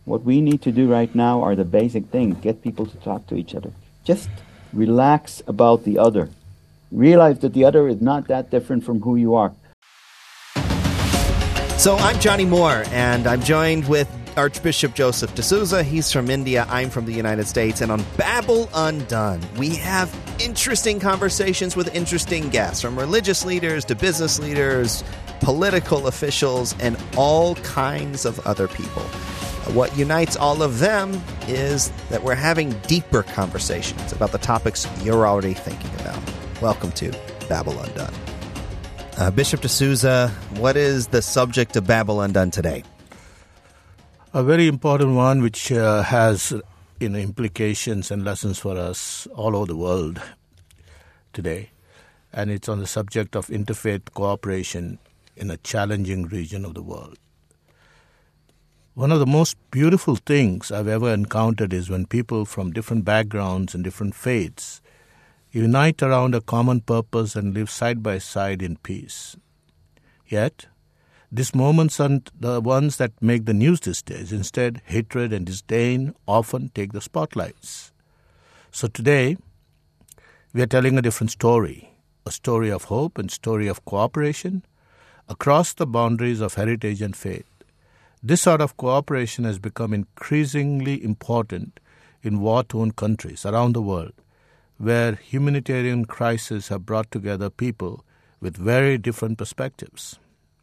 What we need to do right now are the basic things. Get people to talk to each other. Just relax about the other. Realize that the other is not that different from who you are. So I'm Johnny Moore, and I'm joined with Archbishop Joseph D'Souza. He's from India. I'm from the United States. And on Babel Undone, we have interesting conversations with interesting guests, from religious leaders to business leaders, political officials, and all kinds of other people. What unites all of them is that we're having deeper conversations about the topics you're already thinking about. Welcome to Babel Undone. Bishop D'Souza, what is the subject of Babel Undone today? A very important one which has implications and lessons for us all over the world today. And it's on the subject of interfaith cooperation in a challenging region of the world. One of the most beautiful things I've ever encountered is when people from different backgrounds and different faiths unite around a common purpose and live side by side in peace. Yet, these moments aren't the ones that make the news these days. Instead, hatred and disdain often take the spotlights. So today, we are telling a different story, a story of hope and story of cooperation across the boundaries of heritage and faith. This sort of cooperation has become increasingly important in war-torn countries around the world, where humanitarian crises have brought together people with very different perspectives.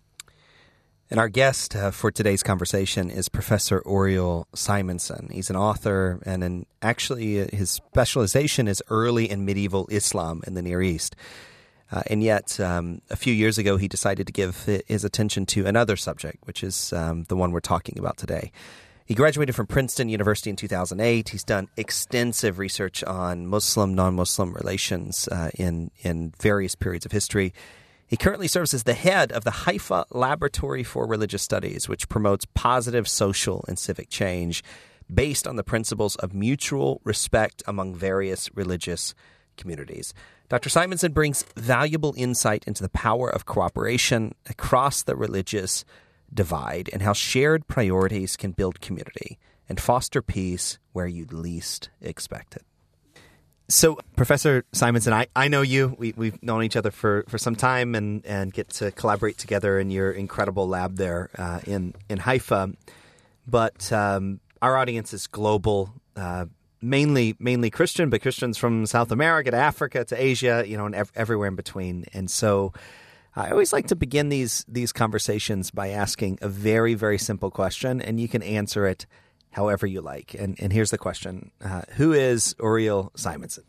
And our guest for today's conversation is Professor Uriel Simonson. He's an author, and his specialization is early and medieval Islam in the Near East. And yet, a few years ago, he decided to give his attention to another subject, which is the one we're talking about today. He graduated from Princeton University in 2008. He's done extensive research on Muslim, non-Muslim relations in various periods of history. He currently serves as the head of the Haifa Laboratory for Religious Studies, which promotes positive social and civic change based on the principles of mutual respect among various religious communities. Dr. Simonson brings valuable insight into the power of cooperation across the religious divide and how shared priorities can build community and foster peace where you'd least expect it. So, Professor Simonson, I know you. We've known each other for some time and get to collaborate together in your incredible lab there in Haifa. But our audience is global, mainly Christian, but Christians from South America to Africa to Asia, and everywhere in between. And so I always like to begin these conversations by asking a very, very simple question, and you can answer it however you like. And here's the question. Who is Uriel Simonson?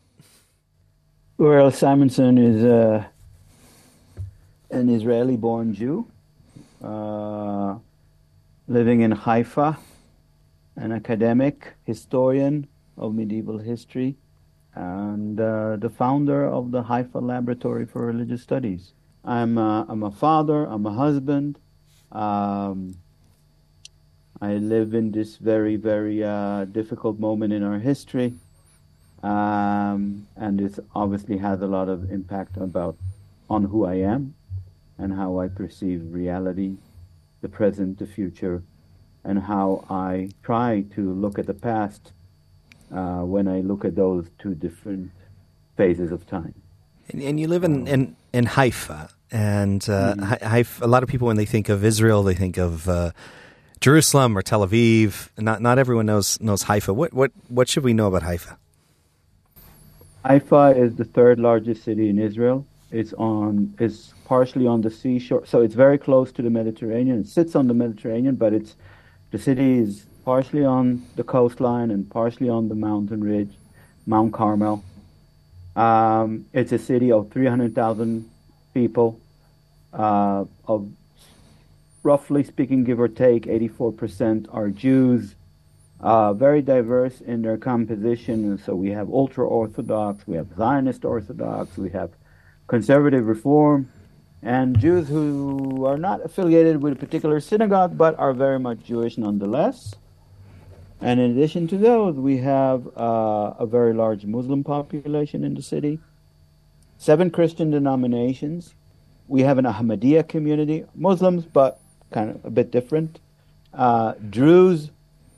Uriel Simonson is an Israeli-born Jew living in Haifa, an academic, historian of medieval history, and the founder of the Haifa Laboratory for Religious Studies. I'm a father. I'm a husband. I live in this very, very difficult moment in our history, and this obviously has a lot of impact on who I am and how I perceive reality, the present, the future, and how I try to look at the past when I look at those two different phases of time. And you live in Haifa, and Haifa, a lot of people, when they think of Israel, they think of Jerusalem or Tel Aviv. Not everyone knows Haifa. What should we know about Haifa? Haifa is the third largest city in Israel. It's partially on the seashore, so it's very close to the Mediterranean. It sits on the Mediterranean, but the city is partially on the coastline and partially on the mountain ridge, Mount Carmel. It's a city of 300,000 people, of roughly speaking, give or take, 84% are Jews, very diverse in their composition. So we have ultra-Orthodox, we have Zionist Orthodox, we have conservative Reform, and Jews who are not affiliated with a particular synagogue but are very much Jewish nonetheless. And in addition to those, we have a very large Muslim population in the city, 7 Christian denominations. We have an Ahmadiyya community, Muslims, but kind of a bit different. Druze,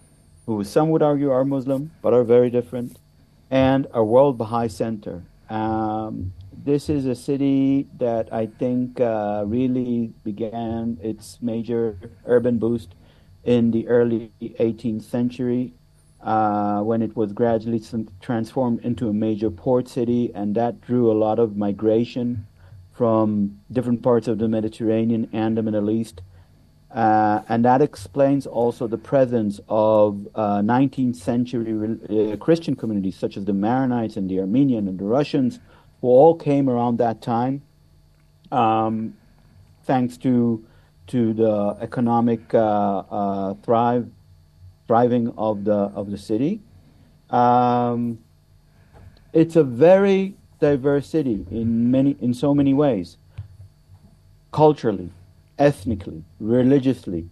who some would argue are Muslim, but are very different, and a World Baha'i Center. This is a city that I think really began its major urban boost in the early 18th century, when it was gradually transformed into a major port city, and that drew a lot of migration from different parts of the Mediterranean and the Middle East. And that explains also the presence of 19th century Christian communities such as the Maronites and the Armenian and the Russians, who all came around that time, thanks to the economic thriving of the city. It's a very diverse city in so many ways, culturally, ethnically, religiously.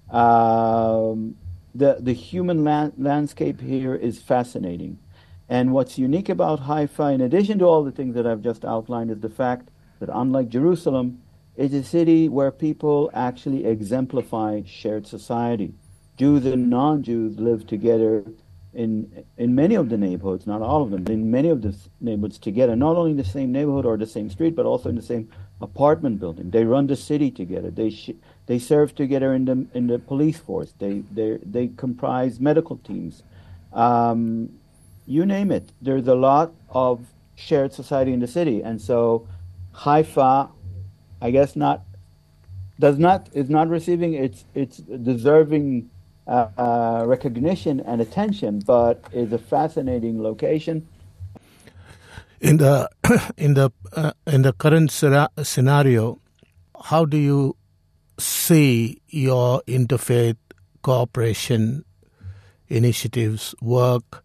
The human landscape here is fascinating. And what's unique about Haifa, in addition to all the things that I've just outlined, is the fact that unlike Jerusalem, it's a city where people actually exemplify shared society. Jews and non-Jews live together in many of the neighborhoods, not all of them, but in many of the neighborhoods together, not only in the same neighborhood or the same street, but also in the same apartment building. They run the city together. They serve together in the police force. They comprise medical teams. You name it. There's a lot of shared society in the city, and so Haifa, I guess, is not receiving its deserving recognition and attention, but is a fascinating location. In the current scenario, how do you see your interfaith cooperation initiatives work?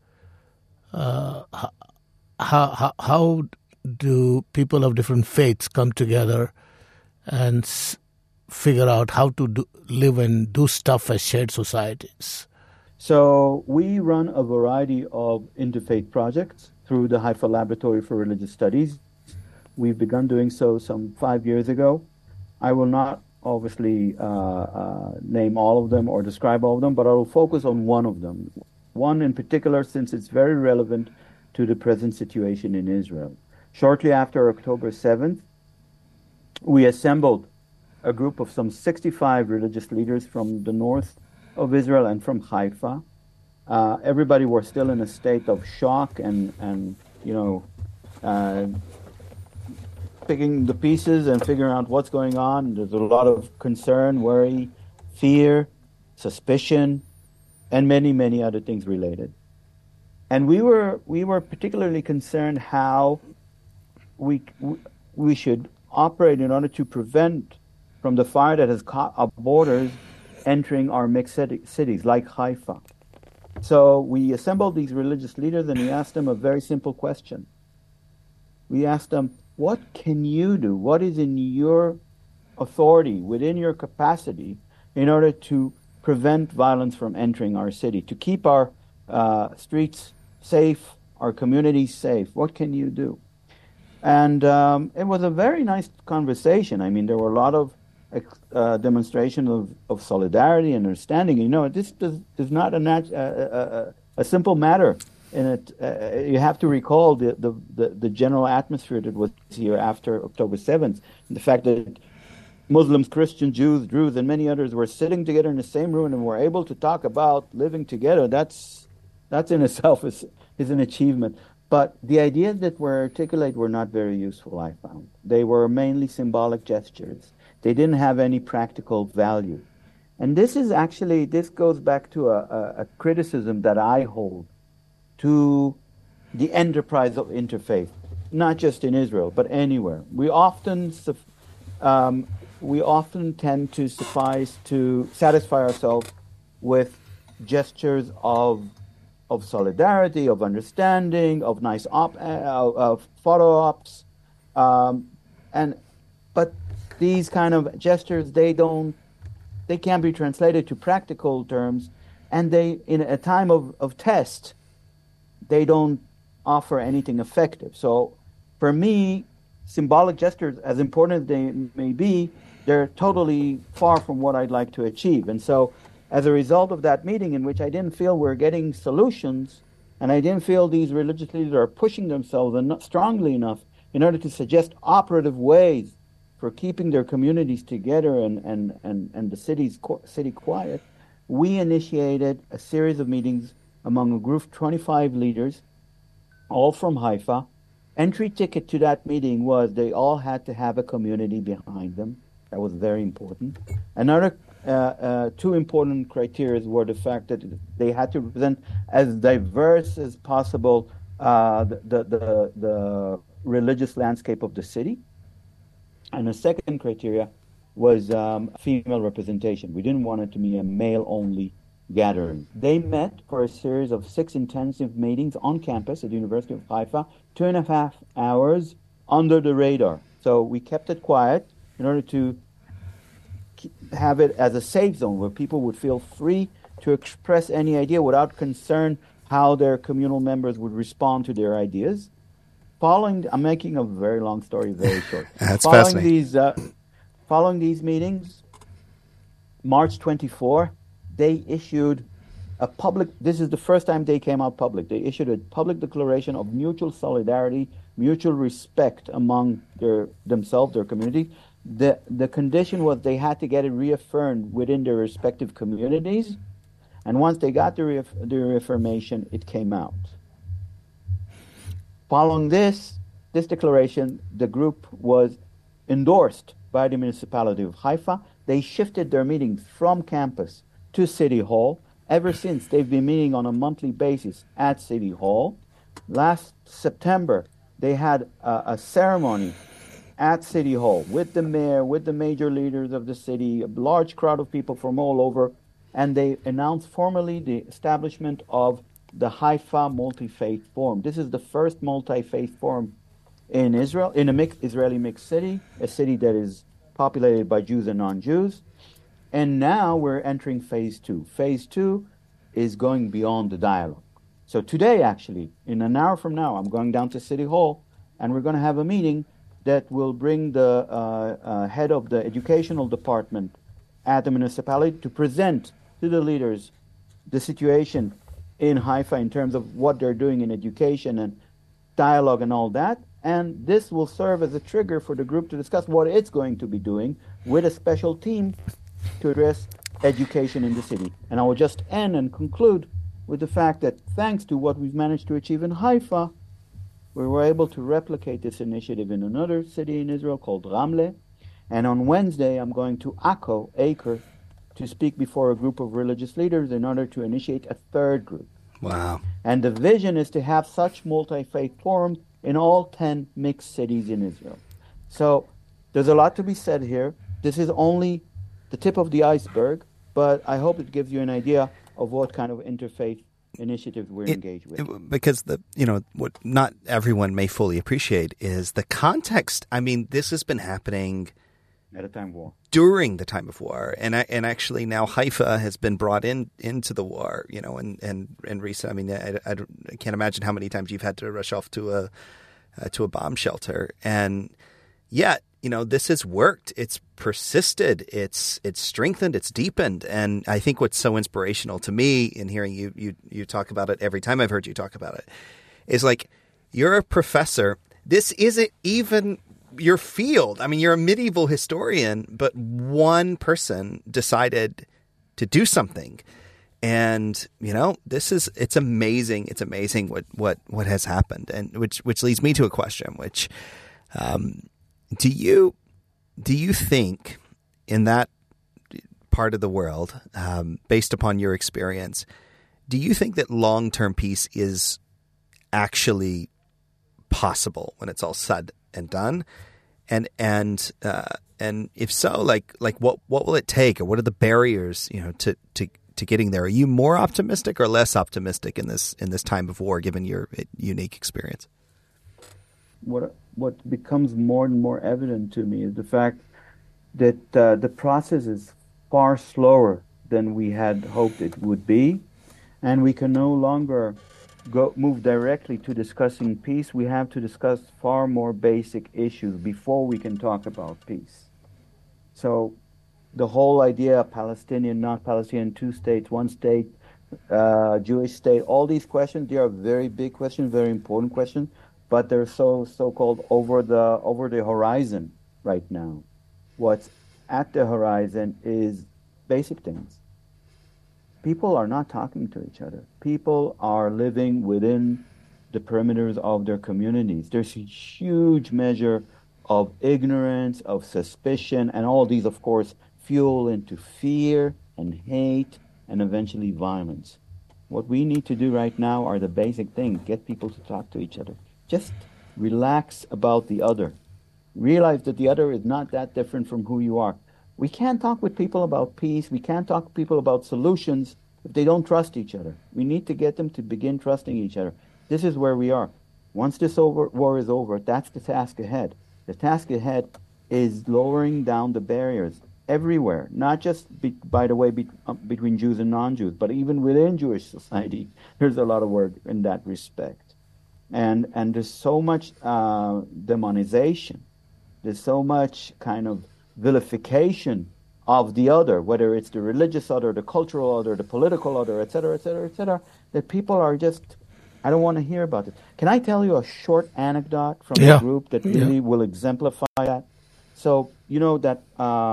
How do people of different faiths come together and figure out how to live and do stuff as shared societies? So we run a variety of interfaith projects through the Haifa Laboratory for Religious Studies. We've begun doing so some 5 years ago. I will not obviously name all of them or describe all of them, but I will focus on one of them. One in particular, since it's very relevant to the present situation in Israel. Shortly after October 7th, we assembled a group of some 65 religious leaders from the north of Israel and from Haifa. Everybody was still in a state of shock and picking the pieces and figuring out what's going on. There's a lot of concern, worry, fear, suspicion, and many, many other things related. And we were particularly concerned how we should operate in order to prevent from the fire that has caught our borders entering our mixed cities like Haifa. So we assembled these religious leaders and we asked them a very simple question. We asked them, what can you do? What is in your authority, within your capacity, in order to prevent violence from entering our city, to keep our streets safe, our communities safe? What can you do? And it was a very nice conversation. I mean, there were a lot of demonstration of solidarity and understanding. You know, this is not a simple matter. And you have to recall the general atmosphere that was here after October 7th, and the fact that Muslims, Christians, Jews, Druze, and many others were sitting together in the same room and were able to talk about living together. That's in itself is an achievement. But the ideas that were articulated were not very useful, I found. They were mainly symbolic gestures. They didn't have any practical value. And this goes back to a criticism that I hold to the enterprise of interfaith, not just in Israel, but anywhere. We often tend to satisfy ourselves with gestures of solidarity, of understanding, of nice of photo ops, but these kind of gestures, they can't be translated to practical terms, and in a time of test, they don't offer anything effective. So for me, symbolic gestures, as important as they may be, they're totally far from what I'd like to achieve. And so as a result of that meeting, in which I didn't feel we're getting solutions, and I didn't feel these religious leaders are pushing themselves strongly enough in order to suggest operative ways for keeping their communities together and the city quiet, we initiated a series of meetings among a group of 25 leaders, all from Haifa. Entry ticket to that meeting was they all had to have a community behind them. That was very important. Another two important criteria were the fact that they had to represent as diverse as possible the religious landscape of the city. And the second criteria was female representation. We didn't want it to be a male-only gathering. They met for a series of 6 intensive meetings on campus at the University of Haifa, 2.5 hours under the radar. So we kept it quiet in order to have it as a safe zone where people would feel free to express any idea without concern how their communal members would respond to their ideas. I'm making a very long story very short. That's fascinating. Following these meetings, March 24, they issued this is the first time they came out public. They issued a public declaration of mutual solidarity, mutual respect among themselves, their community. The condition was they had to get it reaffirmed within their respective communities. And once they got the reaffirmation, it came out. Following this declaration, the group was endorsed by the municipality of Haifa. They shifted their meetings from campus to City Hall. Ever since, they've been meeting on a monthly basis at City Hall. Last September, they had a ceremony at City Hall with the mayor, with the major leaders of the city, a large crowd of people from all over, and they announced formally the establishment of the Haifa Multi-Faith Forum. This is the first multi-faith forum in Israel, in a Israeli mixed city, a city that is populated by Jews and non-Jews. And now we're entering phase 2. Phase 2 is going beyond the dialogue. So today, actually, in an hour from now, I'm going down to City Hall, and we're going to have a meeting that will bring the head of the educational department at the municipality to present to the leaders the situation in Haifa in terms of what they're doing in education and dialogue and all that. And this will serve as a trigger for the group to discuss what it's going to be doing with a special team to address education in the city. And I will just end and conclude with the fact that thanks to what we've managed to achieve in Haifa, we were able to replicate this initiative in another city in Israel called Ramle. And on Wednesday, I'm going to Acre, to speak before a group of religious leaders in order to initiate a third group. Wow. And the vision is to have such multi-faith forums in all 10 mixed cities in Israel. So there's a lot to be said here. This is only the tip of the iceberg, but I hope it gives you an idea of what kind of interfaith initiatives we're engaged with. Because what not everyone may fully appreciate is the context. I mean, this has been happening at a time of war. During the time of war, and actually now Haifa has been brought into the war, and recent. I mean, I can't imagine how many times you've had to rush off to a bomb shelter, and yet this has worked. It's persisted. It's strengthened. It's deepened, and I think what's so inspirational to me in hearing you talk about it every time I've heard you talk about it is like you're a professor. This isn't even your field. I mean, you're a medieval historian, but one person decided to do something. And, it's amazing. It's amazing what has happened. And which leads me to a question, which, do you think in that part of the world, based upon your experience, do you think that long-term peace is actually possible when it's all said and done? And if so, like what will it take, or what are the barriers, to getting there? Are you more optimistic or less optimistic in this time of war, given your unique experience? What becomes more and more evident to me is the fact that the process is far slower than we had hoped it would be, and we can no longer move directly to discussing peace. We have to discuss far more basic issues before we can talk about peace. So the whole idea of Palestinian, not Palestinian, two states, one state, Jewish state, all these questions, they are very big questions, very important questions, but they're so-called over the horizon right now. What's at the horizon is basic things. People are not talking to each other. People are living within the perimeters of their communities. There's a huge measure of ignorance, of suspicion, and all these, of course, fuel into fear and hate and eventually violence. What we need to do right now are the basic things. Get people to talk to each other. Just relax about the other. Realize that the other is not that different from who you are. We can't talk with people about peace. We can't talk to people about solutions if they don't trust each other. We need to get them to begin trusting each other. This is where we are. Once this war is over, that's the task ahead. The task ahead is lowering down the barriers everywhere, not just, by the way, between Jews and non-Jews, but even within Jewish society. There's a lot of work in that respect. And there's so much demonization. There's so much kind of vilification of the other, whether it's the religious other, the cultural other, the political other, et cetera, that people are just, I don't want to hear about it. Can I tell you a short anecdote from the group that really will exemplify that? So, you know that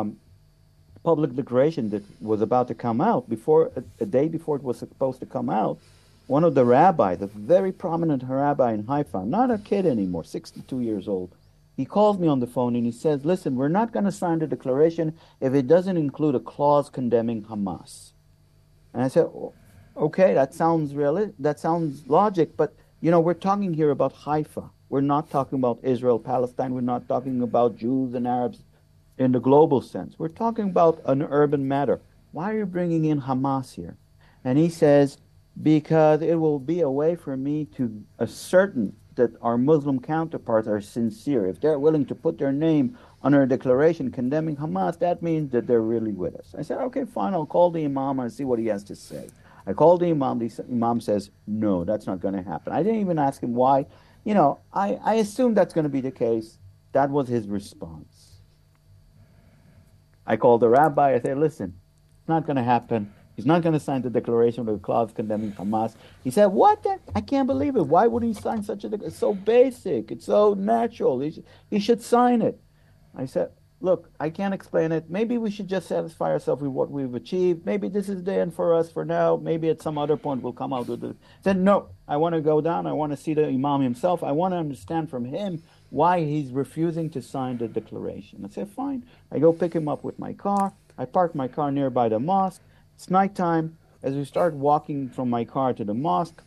public declaration that was about to come out, a day before it was supposed to come out, one of the rabbis, a very prominent rabbi in Haifa, not a kid anymore, 62 years old, he calls me on the phone and he says, listen, we're not going to sign the declaration if it doesn't include a clause condemning Hamas. And I said, okay, that sounds logic, but, you know, we're talking here about Haifa. We're not talking about Israel, Palestine. We're not talking about Jews and Arabs in the global sense. We're talking about an urban matter. Why are you bringing in Hamas here? And he says, because it will be a way for me to ascertain that our Muslim counterparts are sincere. If they're willing to put their name on a declaration condemning Hamas, that means that they're really with us. I said, okay, fine, I'll call the Imam and see what he has to say. I called the Imam. The Imam says, no, that's not going to happen. I didn't even ask him why. You know, I assumed that's going to be the case. That was his response. I called the rabbi. I said, listen, it's not going to happen. He's not going to sign the declaration with a clause condemning Hamas. He said, what? I can't believe it. Why would he sign such a declaration? It's so basic. It's so natural. He should sign it. I said, look, I can't explain it. Maybe we should just satisfy ourselves with what we've achieved. Maybe this is the end for us for now. Maybe at some other point we'll come out with it. I said, no, I want to go down. I want to see the Imam himself. I want to understand from him why he's refusing to sign the declaration. I said, fine. I go pick him up with my car. I park my car nearby the mosque. It's nighttime. As we start walking from my car to the mosque,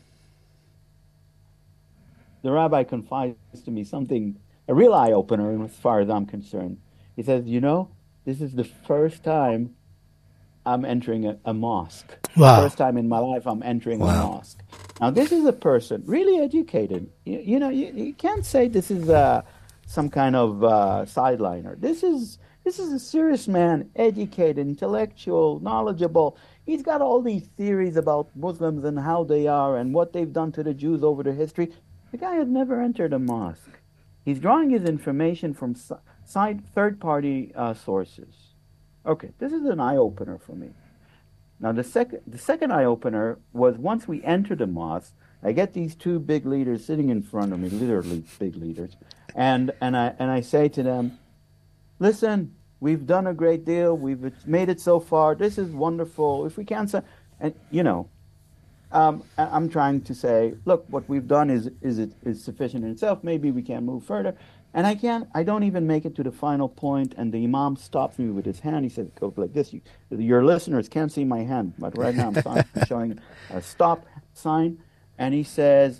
the rabbi confides to me something, a real eye-opener as far as I'm concerned. He says, you know, this is the first time I'm entering a mosque. Wow. First time in my life I'm entering a mosque. Now, this is a person really educated. You know, you can't say this is some kind of sideliner. This is a serious man, educated, intellectual, knowledgeable. He's got all these theories about Muslims and how they are and what they've done to the Jews over the history. The guy had never entered a mosque. He's drawing his information from third-party sources. Okay, this is an eye-opener for me. Now, the second eye-opener was once we enter the mosque, I get these two big leaders sitting in front of me, literally big leaders, and I say to them, listen, we've done a great deal. We've made it so far. This is wonderful. If we can't say, and you know, I'm trying to say, look, what we've done is sufficient in itself. Maybe we can move further. And I don't even make it to the final point, and the Imam stops me with his hand. He said, go like this. Your listeners can't see my hand, but right now I'm showing a stop sign. And he says,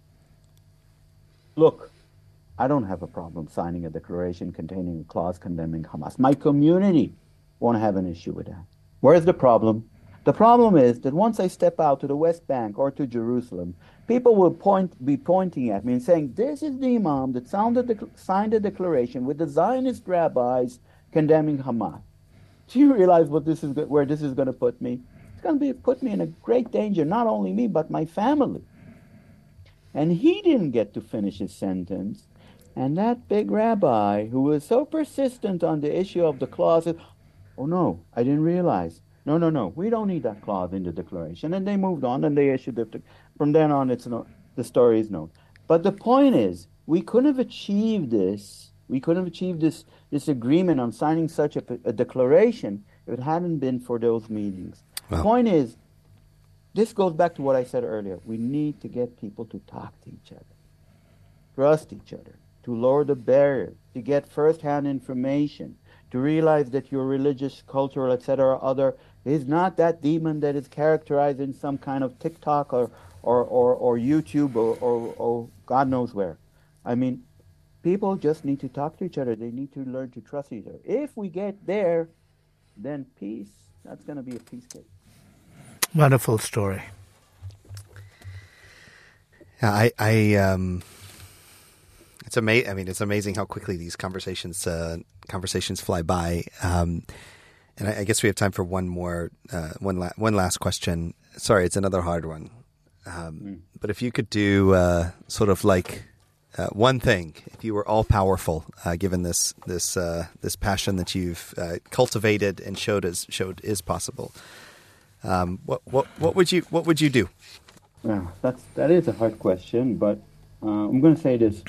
look, I don't have a problem signing a declaration containing a clause condemning Hamas. My community won't have an issue with that. Where's the problem? The problem is that once I step out to the West Bank or to Jerusalem, people will be pointing at me and saying, this is the Imam that signed the declaration with the Zionist rabbis condemning Hamas. Do you realize where this is going to put me? It's going to put me in a great danger, not only me, but my family. And he didn't get to finish his sentence. And that big rabbi, who was so persistent on the issue of the clause, said, Oh no, I didn't realize. No. We don't need that clause in the declaration. And they moved on and they issued it. From then on, it's no, the story is known. But the point is, we couldn't have achieved this. We couldn't have achieved this agreement on signing such a declaration if it hadn't been for those meetings. Wow. The point is, this goes back to what I said earlier. We need to get people to talk to each other, trust each other, to lower the barrier, to get first-hand information, to realize that your religious, cultural, etc., other is not that demon that is characterized in some kind of TikTok or YouTube or God knows where. I mean, people just need to talk to each other. They need to learn to trust each other. If we get there, then peace, that's going to be a peace cake. Wonderful story. It's amazing. I mean, it's amazing how quickly these conversations fly by. And I guess we have time for one last question. Sorry, it's another hard one. But if you could do sort of like one thing, if you were all powerful, given this passion that you've cultivated and showed is possible, what would you do? Well, that is a hard question, but I'm going to say this.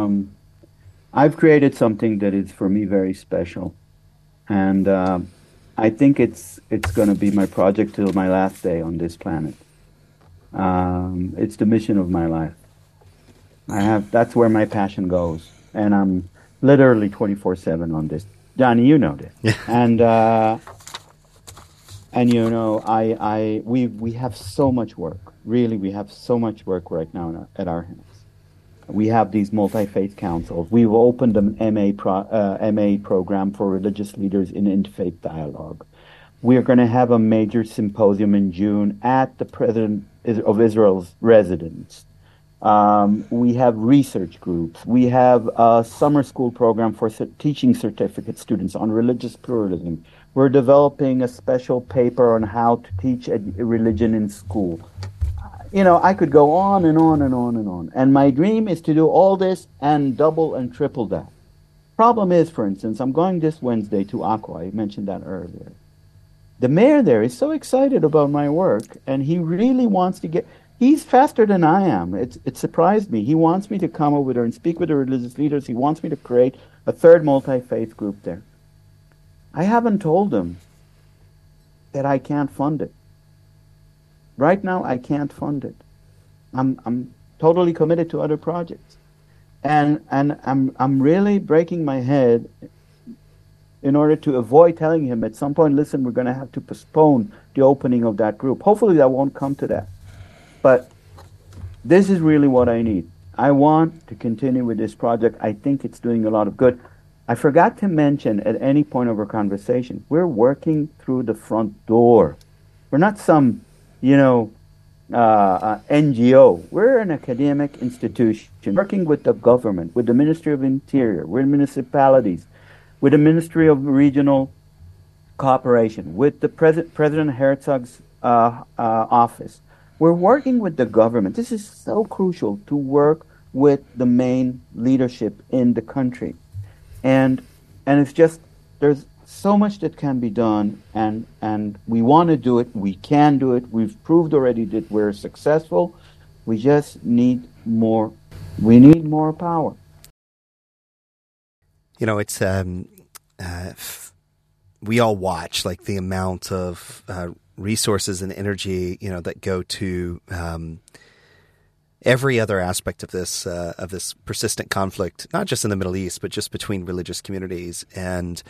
I've created something that is for me very special, and I think it's going to be my project till my last day on this planet. It's the mission of my life. That's where my passion goes, and I'm literally 24/7 on this. Johnny, you know this, yeah. And you know, we have so much work. Really, we have so much work right now at our hands. We have these multi-faith councils. We've opened an MA program for religious leaders in interfaith dialogue. We're going to have a major symposium in June at the President of Israel's residence. We have research groups. We have a summer school program for teaching certificate students on religious pluralism. We're developing a special paper on how to teach religion in school. You know, I could go on and on and on and on. And my dream is to do all this and double and triple that. Problem is, for instance, I'm going this Wednesday to Aqua. I mentioned that earlier. The mayor there is so excited about my work, and he really wants to get... He's faster than I am. It surprised me. He wants me to come over there and speak with the religious leaders. He wants me to create a third multi-faith group there. I haven't told him that I can't fund it. Right now, I can't fund it. I'm totally committed to other projects, and I'm really breaking my head in order to avoid telling him at some point, listen, we're going to have to postpone the opening of that group. Hopefully, that won't come to that. But this is really what I need. I want to continue with this project. I think it's doing a lot of good. I forgot to mention at any point of our conversation, we're working through the front door. We're not some, NGO. We're an academic institution working with the government, with the Ministry of Interior, with municipalities, with the Ministry of Regional Cooperation, with the President Herzog's office. We're working with the government. This is so crucial to work with the main leadership in the country. And it's just, there's so much that can be done, and we want to do it. We can do it. We've proved already that we're successful. We just need more. We need more power. You know, it's we all watch like the amount of resources and energy that go to every other aspect of this persistent conflict, not just in the Middle East, but just between religious communities. And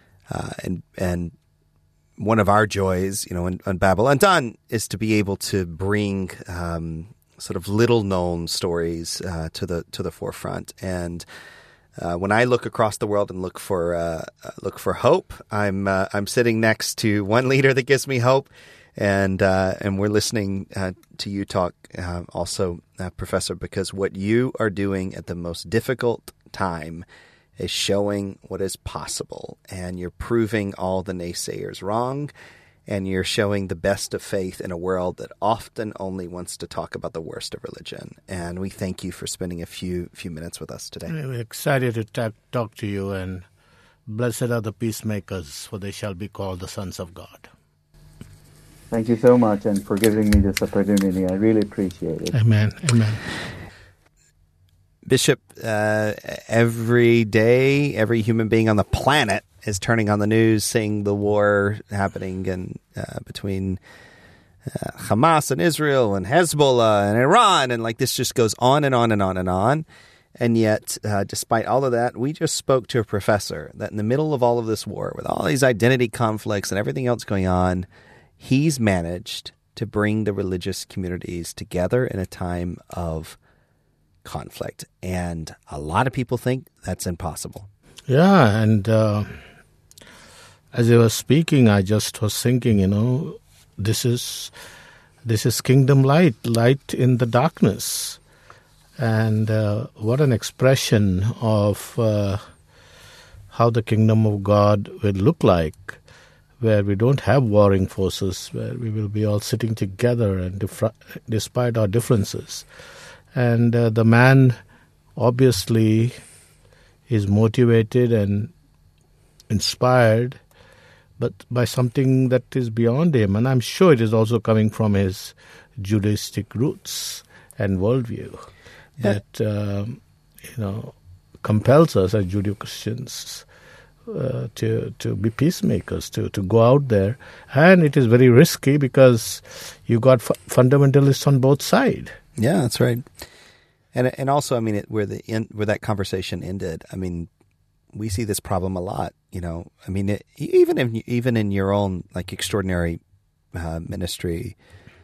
one of our joys, on Babel Undone, is to be able to bring sort of little known stories to the forefront. And when I look across the world and look for hope, I'm sitting next to one leader that gives me hope. And we're listening to you talk also, Professor, because what you are doing at the most difficult time is showing what is possible, and you're proving all the naysayers wrong, and you're showing the best of faith in a world that often only wants to talk about the worst of religion. And we thank you for spending a few minutes with us today. We're excited to talk to you, and Blessed are the peacemakers, for they shall be called the sons of God. Thank you so much, and for giving me this opportunity. I really appreciate it. Amen. Amen. Bishop, every day, every human being on the planet is turning on the news, seeing the war happening between Hamas and Israel and Hezbollah and Iran, and like this just goes on and on and on and on. And yet, despite all of that, we just spoke to a professor that in the middle of all of this war, with all these identity conflicts and everything else going on, he's managed to bring the religious communities together in a time of conflict. And a lot of people think that's impossible. Yeah, and as you were speaking, I just was thinking, this is kingdom light in the darkness. And what an expression of how the kingdom of God will look like, where we don't have warring forces, where we will be all sitting together and despite our differences. And the man obviously is motivated and inspired, but by something that is beyond him. And I'm sure it is also coming from his Judaistic roots and worldview that, compels us as Judeo-Christians to be peacemakers, to go out there. And it is very risky because you got fundamentalists on both sides. Yeah, that's right. And also, I mean, where that conversation ended, I mean, we see this problem a lot. I mean, even in your own like extraordinary ministry,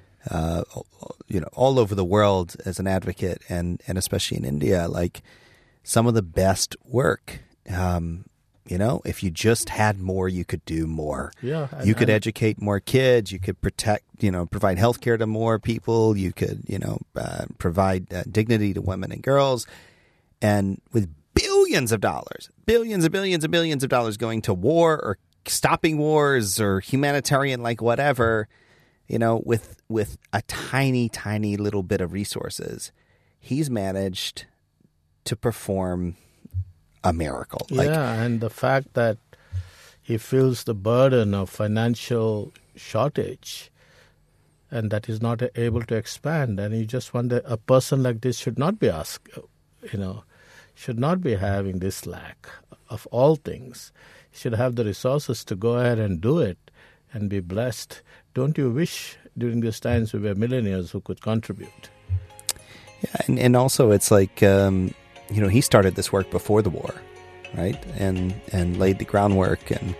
all over the world as an advocate, and especially in India, like some of the best work. If you just had more, you could do more. Yeah, you could educate more kids. You could provide health care to more people. You could, provide dignity to women and girls. And with billions of dollars going to war or stopping wars or humanitarian, like whatever, with a tiny, tiny little bit of resources, he's managed to perform a miracle. And the fact that he feels the burden of financial shortage and that he's not able to expand. And you just wonder, a person like this should not be should not be having this lack of all things. He should have the resources to go ahead and do it and be blessed. Don't you wish during these times we were millionaires who could contribute? Yeah, and also it's like, he started this work before the war, right? And laid the groundwork. And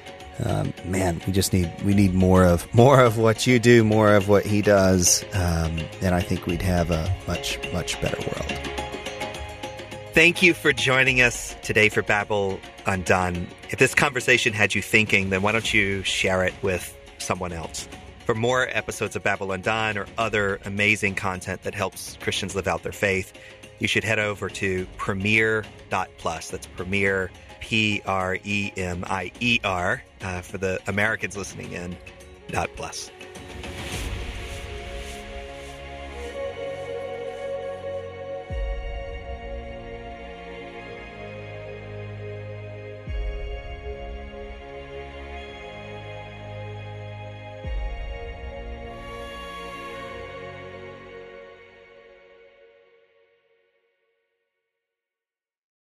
we need more of what you do, more of what he does, and I think we'd have a much, much better world. Thank you for joining us today for Babel Undone. If this conversation had you thinking, then why don't you share it with someone else? For more episodes of Babel Undone or other amazing content that helps Christians live out their faith, you should head over to Premier.plus. That's Premier, Premier, for the Americans listening in, .plus.